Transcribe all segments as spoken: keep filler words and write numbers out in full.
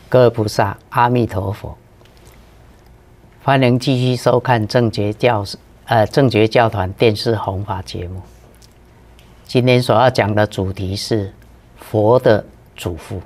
各位菩萨，阿弥陀佛！欢迎继续收看正觉教呃正觉教团电视弘法节目。今天所要讲的主题是佛的嘱咐。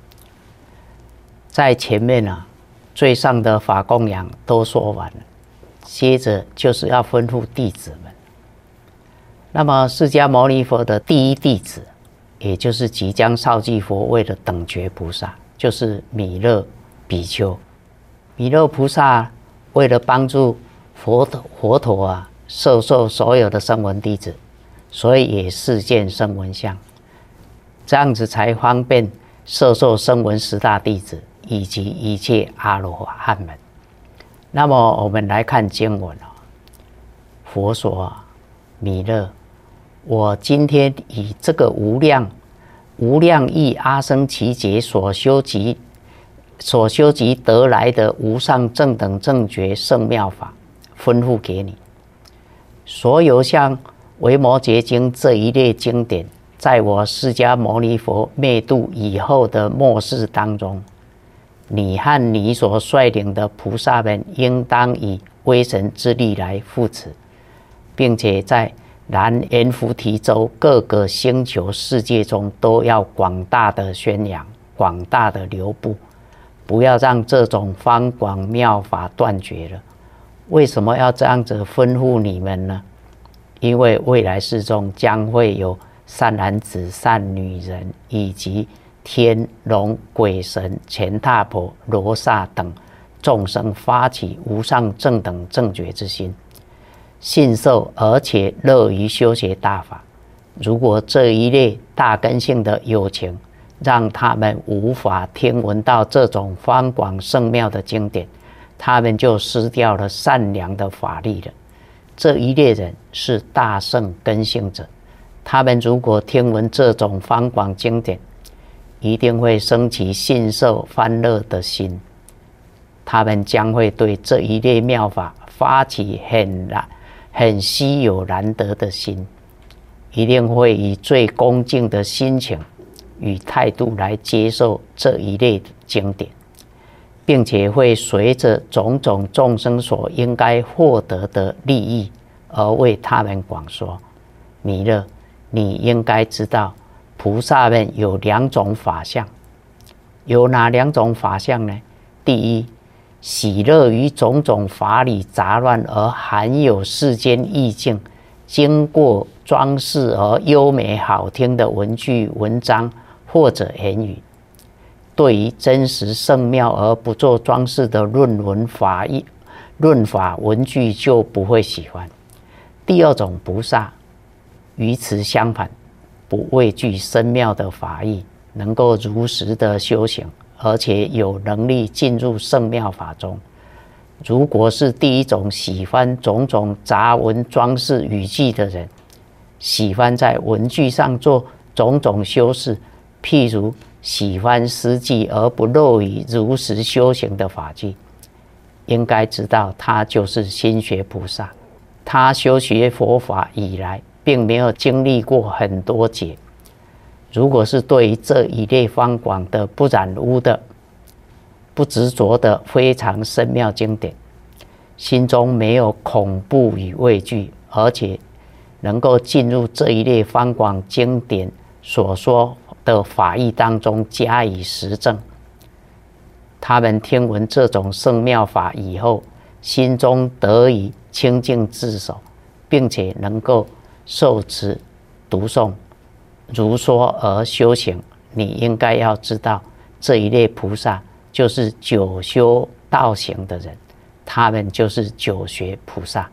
在前面啊，最上的法供养都说完了，接着就是要吩咐弟子们。那么释迦牟尼佛的第一弟子，也就是即将绍继佛位的等觉菩萨，就是弥勒比丘。弥勒菩萨为了帮助佛陀佛陀啊摄受所有的声闻弟子，所以也示现声闻相，这样子才方便摄受声闻十大弟子以及一切阿罗汉们。那么我们来看经文啊，佛说啊，弥勒，我今天以这个无量无量义阿僧祇劫所修集所修集得来的无上正等正觉圣妙法，吩咐给你。所有像维摩诘经这一类经典，在我释迦牟尼佛灭度以后的末世当中，你和你所率领的菩萨们，应当以威神之力来护持，并且在南阎浮提洲各个星球世界中，都要广大的宣扬，广大的流布，不要让这种方广妙法断绝了。为什么要这样子吩咐你们呢？因为未来世中将会有善男子、善女人，以及天龙鬼神、乾闼婆、罗刹等众生发起无上正等正觉之心，信受而且乐于修学大法。如果这一类大根性的有情让他们无法听闻到这种方广圣妙的经典，他们就失掉了善良的法力了。这一类人是大圣根性者，他们如果听闻这种方广经典，一定会升起信受欢乐的心，他们将会对这一类妙法发起很难很稀有难得的心，一定会以最恭敬的心情与态度来接受这一类的经典，并且会随着种种众生所应该获得的利益而为他们广说。弥勒，你应该知道，菩萨们有两种法相。有哪两种法相呢？第一，喜乐于种种法理杂乱而含有世间意境，经过装饰而优美好听的文句、文章或者言语。对于真实圣妙而不做装饰的论文法义、论法文句就不会喜欢。第二种菩萨与此相反，不畏惧深妙的法义，能够如实的修行，而且有能力进入圣妙法中。如果是第一种喜欢种种杂文装饰语句的人，喜欢在文句上做种种修饰，譬如喜欢诗句而不乐于如实修行的法句，应该知道他就是心学菩萨。他修学佛法以来，并没有经历过很多劫。如果是对于这一类方广的、不染污的、不执着的非常深妙经典，心中没有恐怖与畏惧，而且能够进入这一类方广经典所说的法义当中加以实证，他们听闻这种圣妙法以后，心中得以清净自守，并且能够受持读诵如说而修行。你应该要知道，这一类菩萨就是久修道行的人，他们就是久学菩萨。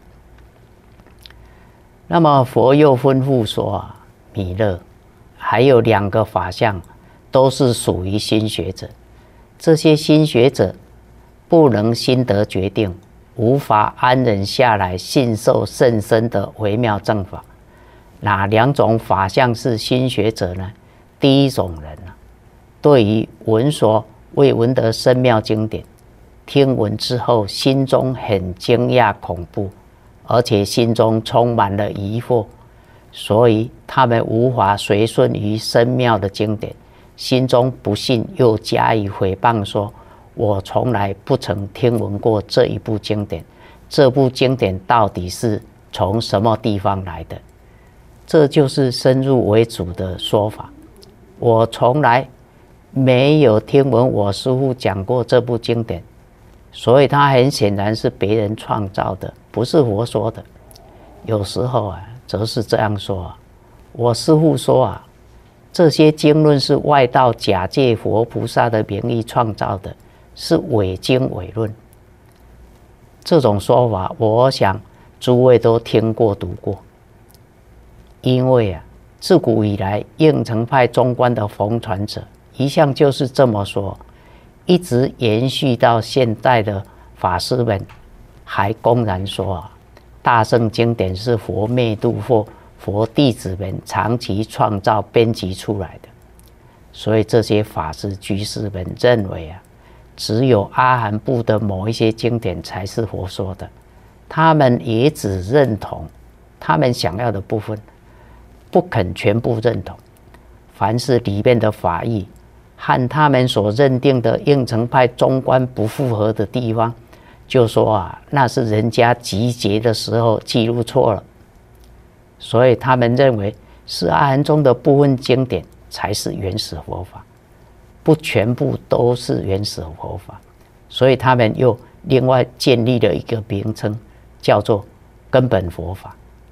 那么佛又吩咐说啊，弥勒，还有两个法相都是属于心学者。这些心学者不能心得决定，无法安忍下来信受甚深的微妙正法。哪两种法相是心学者呢？第一种人啊，对于闻所未闻的深妙经典，听闻之后心中很惊讶恐怖，而且心中充满了疑惑，所以他们无法随顺于深妙的经典， 心中不信，又加以诽谤说，我从来不曾听闻过这一部经典，这部经典到底是从什么地方来的？这就是深入为主的说法。我从来没有听闻我师父讲过这部经典，所以它很显然是别人创造的，不是佛说的。有时候啊，则是这样说啊，我师父说啊，这些经论是外道假借佛菩萨的名义创造的，是伪经伪论。这种说法，我想诸位都听过读过。因为啊，自古以来，应成派中观的弘传者一向就是这么说，一直延续到现代的法师们，还公然说啊，大乘经典是佛灭度或佛弟子们长期创造编辑出来的。所以这些法师居士们认为啊，只有阿含部的某一些经典才是佛说的，他们也只认同他们想要的部分，不肯全部认同。凡是里面的法义和他们所认定的应成派中观不符合的地方，就说啊，那是人家集结的时候记录错了。所以他们认为是阿含中的部分经典才是原始佛法，不全部都是原始佛法。所以他们又另外建立了一个名称，叫做根本佛法，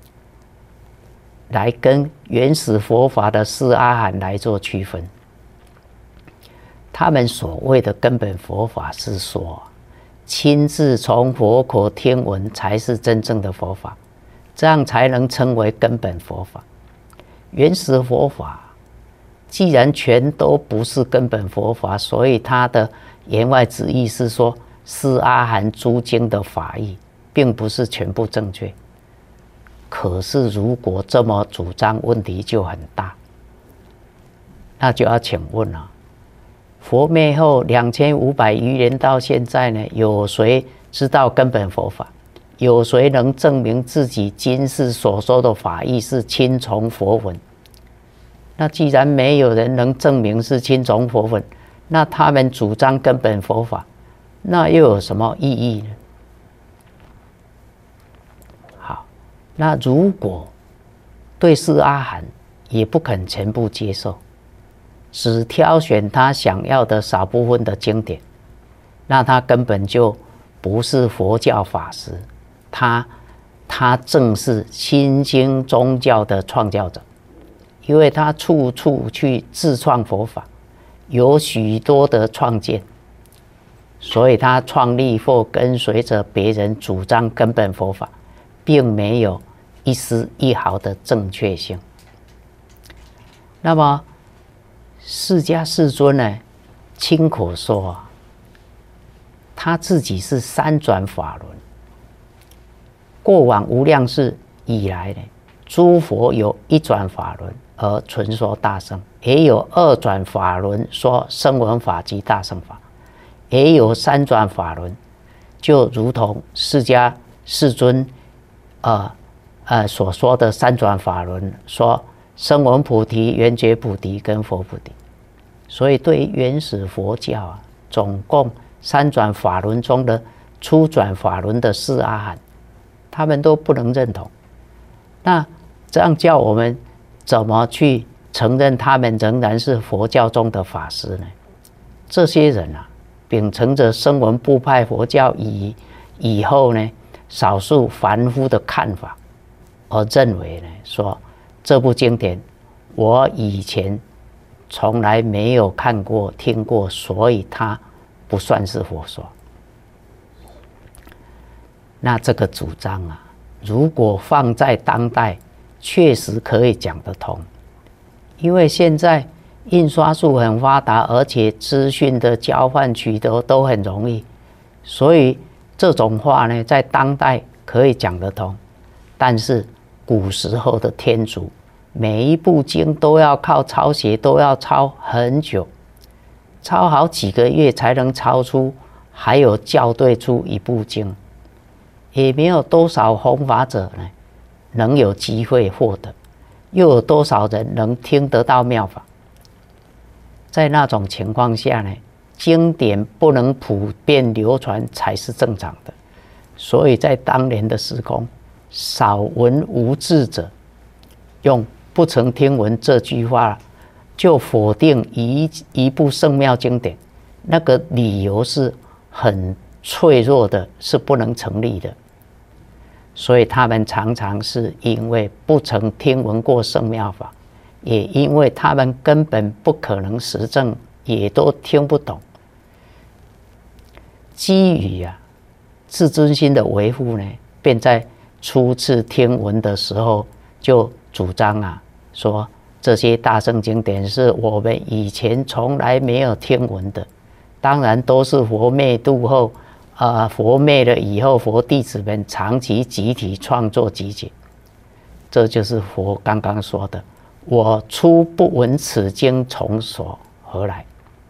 来跟原始佛法的四阿含来做区分。他们所谓的根本佛法是说，亲自从佛口听闻才是真正的佛法，这样才能称为根本佛法。原始佛法既然全都不是根本佛法，所以它的言外之意是说，四阿含诸经的法义并不是全部正确。可是如果这么主张，问题就很大。那就要请问了、啊，佛灭后两千五百余年到现在呢，有谁知道根本佛法？有谁能证明自己今世所说的法义是亲从佛文？那既然没有人能证明是亲从佛文，那他们主张根本佛法，那又有什么意义呢？好，那如果对四阿含也不肯全部接受，只挑选他想要的少部分的经典，那他根本就不是佛教法师，他他正是新兴宗教的创造者，因为他处处去自创佛法，有许多的创建，所以他创立或跟随着别人主张根本佛法，并没有一丝一毫的正确性。那么释迦世尊呢，亲口说啊，他自己是三转法轮。过往无量世以来呢，诸佛有一转法轮而纯说大乘，也有二转法轮说声闻法及大乘法，也有三转法轮，就如同释迦世尊呃呃所说的三转法轮，说声闻菩提、缘觉菩提跟佛菩提。所以对于原始佛教啊，总共三转法轮中的初转法轮的四阿含，他们都不能认同。那这样叫我们怎么去承认他们仍然是佛教中的法师呢？这些人啊，秉承着声闻部派佛教以以后呢，少数凡夫的看法，而认为呢，说这部经典我以前从来没有看过听过，所以它不算是佛说。那这个主张啊，如果放在当代，确实可以讲得通。因为现在印刷术很发达，而且资讯的交换取得都很容易，所以这种话呢，在当代可以讲得通。但是古时候的天竺，每一部经都要靠抄写，都要抄很久，抄好几个月才能抄出，还有校对出一部经，也没有多少弘法者呢能有机会获得，又有多少人能听得到妙法？ 在那种情况下呢，经典不能普遍流传才是正常的。所以在当年的时空，少闻无智者用不曾听闻这句话就否定一一部圣妙经典，那个理由是很脆弱的，是不能成立的。所以他们常常是因为不曾听闻过圣妙法，也因为他们根本不可能实证，也都听不懂。基于啊自尊心的维护呢，便在初次听闻的时候就主张啊说，这些大乘经典是我们以前从来没有听闻的，当然都是佛灭度后，呃，佛灭了以后，佛弟子们长期集体创作集解。这就是佛刚刚说的：“我初不闻此经从所何来。”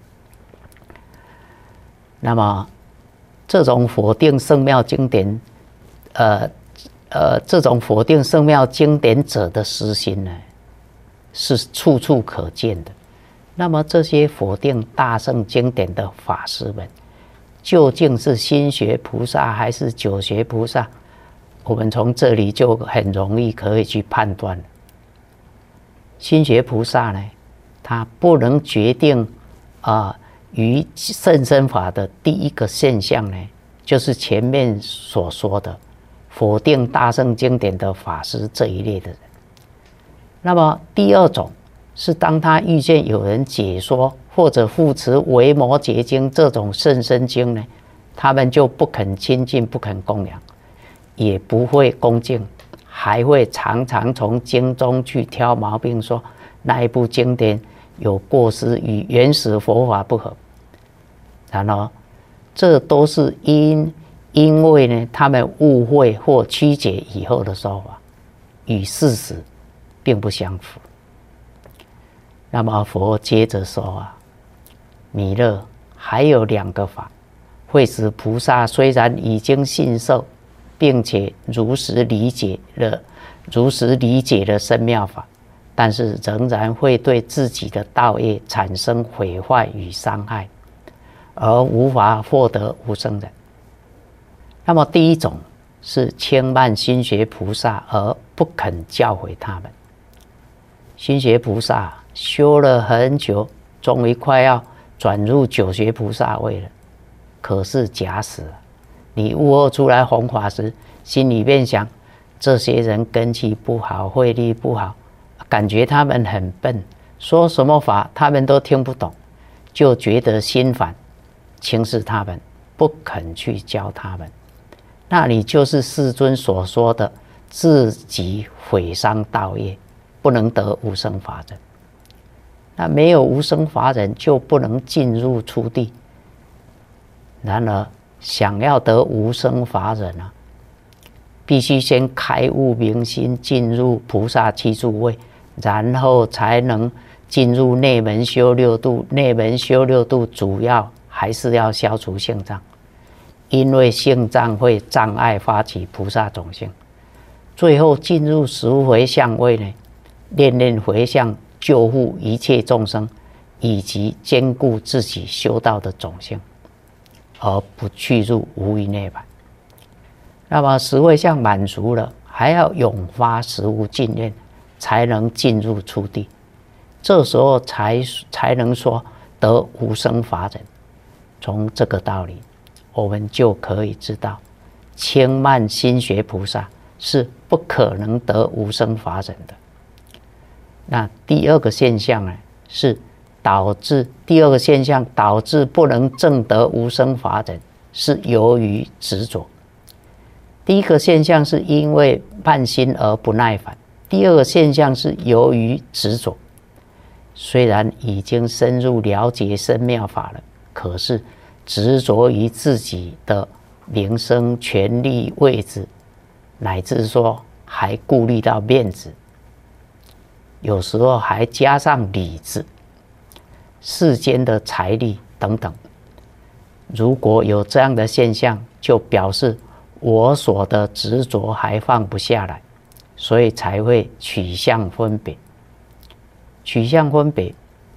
那么，这种否定圣妙经典，呃呃，这种否定圣妙经典者的私心呢，是处处可见的。那么这些否定大乘经典的法师们，究竟是心学菩萨还是九学菩萨？我们从这里就很容易可以去判断。心学菩萨呢，他不能决定啊，于甚深法的第一个现象呢，就是前面所说的否定大乘经典的法师这一类的人。那么第二种是当他遇见有人解说或者护持维摩诘经这种甚深经呢，他们就不肯亲近，不肯供养，也不会恭敬，还会常常从经中去挑毛病，说那一部经典有过失，与原始佛法不合。然后这都是因因为呢，他们误会或曲解以后的说法，与事实并不相符。那么佛接着说啊，弥勒还有两个法，会使菩萨虽然已经信受，并且如实理解了如实理解了深妙法，但是仍然会对自己的道业产生毁坏与伤害，而无法获得无生忍。那么第一种是轻慢心学菩萨而不肯教诲他们。心学菩萨修了很久，终于快要转入九学菩萨位了，可是假死了。你悟后出来弘法时，心里面想，这些人根器不好，慧力不好，感觉他们很笨，说什么法他们都听不懂，就觉得心烦，轻视他们，不肯去教他们。那你就是世尊所说的自己毁伤道业，不能得无生法忍。那没有无生法忍，就不能进入初地。然而想要得无生法忍啊，必须先开悟明心，进入菩萨七住位，然后才能进入内门修六度。内门修六度主要还是要消除性障，因为性障会障碍发起菩萨种性。最后进入十回向位呢，念念回向，救护一切众生，以及兼顾自己修道的种性，而不去入无余涅槃。那么十回向满足了，还要永发实无尽愿，才能进入初地。这时候才才能说得无生法忍。从这个道理，我们就可以知道，轻慢心学菩萨是不可能得无生法忍的。那第二个现象呢，是导致第二个现象导致不能证得无生法忍，是由于执着。第一个现象是因为慢心而不耐烦，第二个现象是由于执着。虽然已经深入了解深妙法了，可是执着于自己的名声、权力、位置，乃至说还顾虑到面子，有时候还加上理智、世间的财力等等。如果有这样的现象，就表示我所的执着还放不下来，所以才会取向分别。取向分别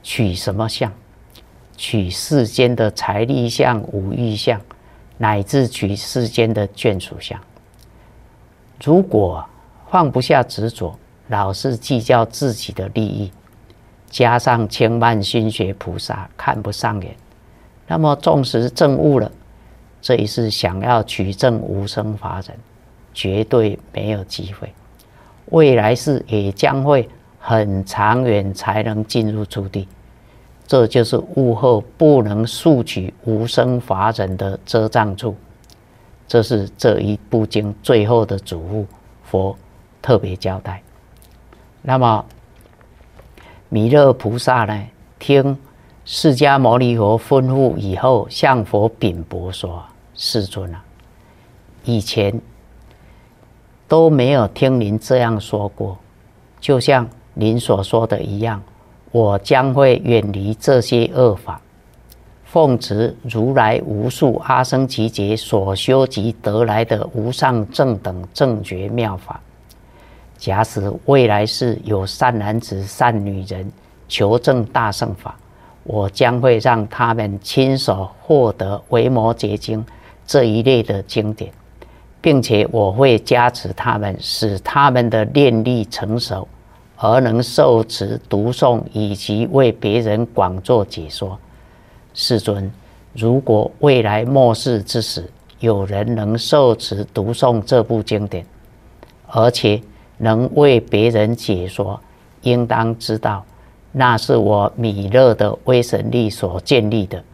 取什么相？取世间的财力相、五欲相，乃至取世间的眷属相。如果放不下执着，老是计较自己的利益，加上轻慢心学菩萨看不上眼，那么纵使证悟了，这一世想要取证无生法忍，绝对没有机会。未来世也将会很长远才能进入初地。这就是悟后不能速取无生法忍的遮障处。这是这一部经最后的嘱咐，佛特别交代。那么弥勒菩萨呢，听释迦牟尼佛吩咐以后，向佛禀薄说：世尊啊，以前都没有听您这样说过，就像您所说的一样，我将会远离这些恶法，奉持如来无数阿僧祇劫所修集得来的无上正等正觉妙法。假使未来世有善男子、善女人求证大乘法，我将会让他们亲手获得《维摩诘经》这一类的经典，并且我会加持他们，使他们的念力成熟，而能受持读诵以及为别人广作解说。世尊，如果未来末世之时，有人能受持读诵这部经典，而且能为别人解说，应当知道，那是我弥勒的威神力所建立的。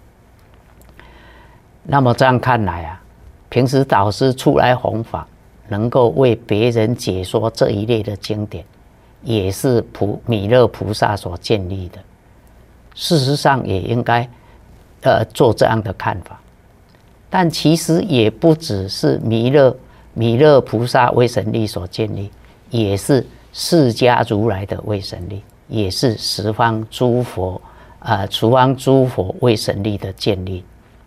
那么这样看来啊，平时导师出来弘法，能够为别人解说这一类的经典，也是普弥勒菩萨所建立的。事实上也应该呃做这样的看法，但其实也不只是弥勒弥勒菩萨威神力所建立，也是释迦如来的威神力，也是十方诸佛啊、呃、十方诸佛威神力的建立。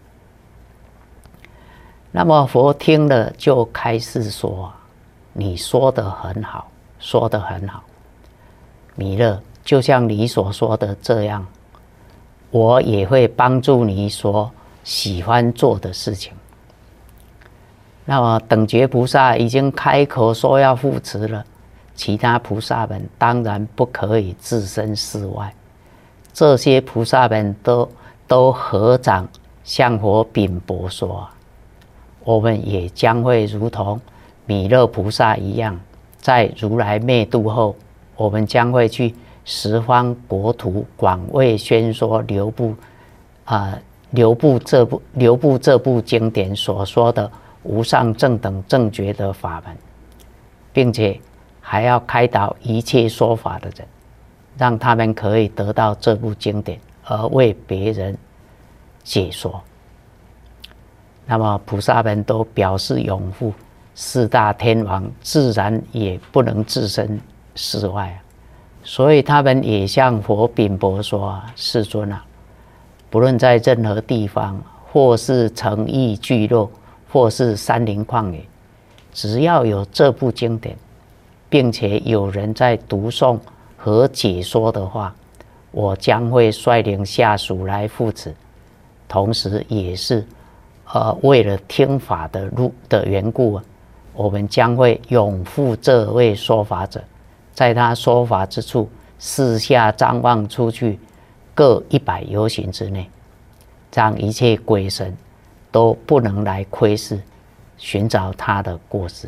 那么佛听了就开示说：你说得很好，说得很好，弥勒，就像你所说的这样，我也会帮助你所喜欢做的事情。那么等觉菩萨已经开口说要护持了，其他菩萨们当然不可以置身事外，这些菩萨们都都合掌向佛禀薄说：我们也将会如同弥勒菩萨一样，在如来灭度后，我们将会去十方国土广为宣说流布啊、呃、流布这部流布这部经典所说的无上正等正觉的法门，并且还要开导一切说法的人，让他们可以得到这部经典，而为别人解说。那么菩萨们都表示拥护，四大天王自然也不能置身事外啊。所以他们也向佛禀薄说：世尊啊，不论在任何地方，或是城邑聚落，或是山林旷野，只要有这部经典，并且有人在读诵和解说的话，我将会率领下属来护持，同时也是呃为了听法的路的缘故，我们将会拥护这位说法者，在他说法之处，四下张望出去，各一百由旬之内，让一切鬼神都不能来窥视，寻找他的过失。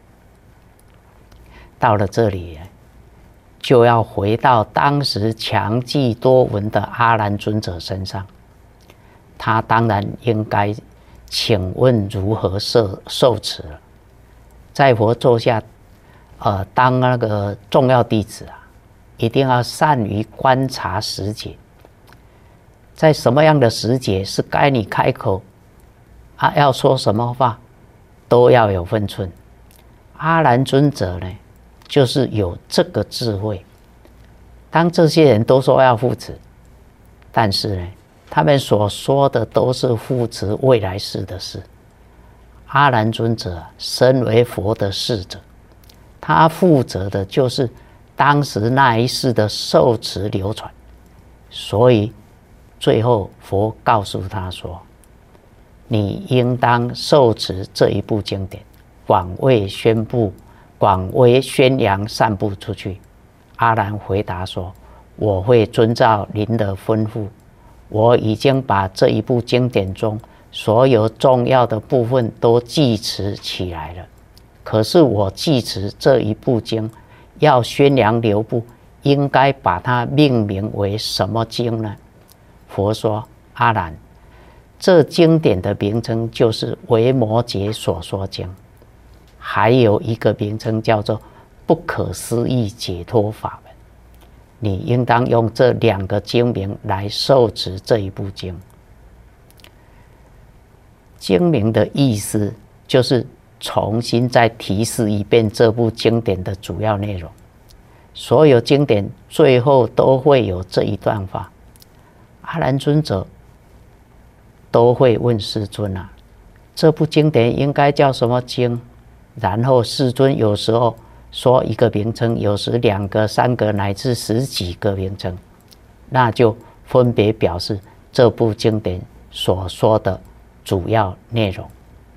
到了这里，就要回到当时强记多闻的阿难尊者身上，他当然应该请问如何受受持了。在佛座下，呃，当那个重要弟子啊，一定要善于观察时节，在什么样的时节是该你开口啊，要说什么话，都要有分寸。阿难尊者呢，就是有这个智慧。当这些人都说要护持，但是呢，他们所说的都是护持未来世的事。阿难尊者身为佛的侍者，他负责的就是当时那一世的受持流传， 所以最后佛告诉他说：“你应当受持这一部经典，广为宣布、广为宣扬、散布出去。”阿难回答说：“我会遵照您的吩咐，我已经把这一部经典中所有重要的部分都记持起来了。可是我记持这一部经，要宣扬流布，应该把它命名为什么经呢？”佛说：“阿难，这经典的名称就是维摩诘所说经，还有一个名称叫做不可思议解脱法门。你应当用这两个经名来受持这一部经。”经名的意思就是重新再提示一遍这部经典的主要内容。所有经典最后都会有这一段话。阿难尊者都会问世尊啊，这部经典应该叫什么经？然后世尊有时候说一个名称，有时两个、三个乃至十几个名称，那就分别表示这部经典所说的主要内容。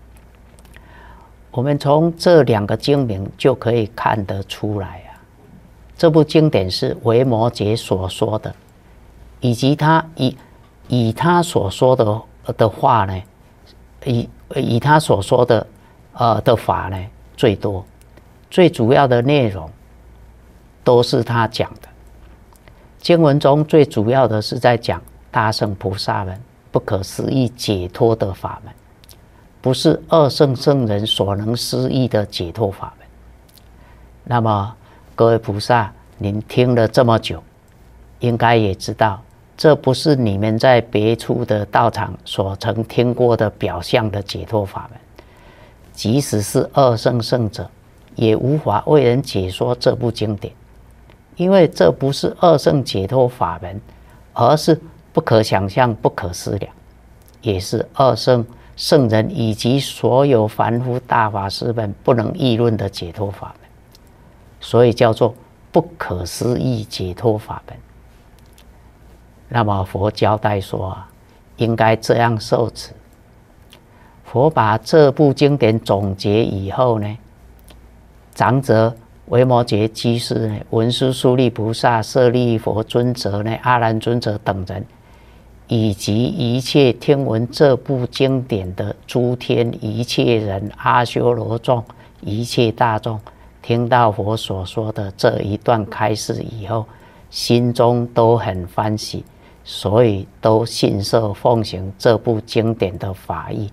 我们从这两个经名就可以看得出来啊，这部经典是维摩诘所说的，以及他以以他所说的的话呢，以以他所说的呃的法呢最多，最主要的内容都是他讲的。经文中最主要的是在讲大乘菩萨们不可思议解脱的法门，不是二乘圣人所能思议的解脱法门。那么各位菩萨，您听了这么久，应该也知道，这不是你们在别处的道场所曾听过的表象的解脱法门。即使是二乘圣者，也无法为人解说这部经典，因为这不是二乘解脱法门，而是不可想象、不可思量，也是二乘圣人以及所有凡夫大法师们不能议论的解脱法门，所以叫做不可思议解脱法门。那么佛交代说啊，应该这样受持。佛把这部经典总结以后呢，长者维摩诘居士呢、文殊师利菩萨、舍利佛尊者呢、阿难尊者等人，以及一切听闻这部经典的诸天一切人、阿修罗众、一切大众，听到佛所说的这一段开示以后，心中都很欢喜，所以都信受奉行这部经典的法义。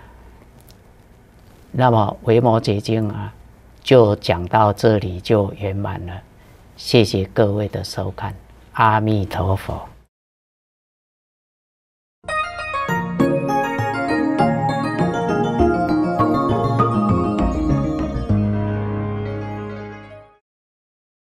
那么维摩诘经啊，就讲到这里就圆满了。谢谢各位的收看，阿弥陀佛。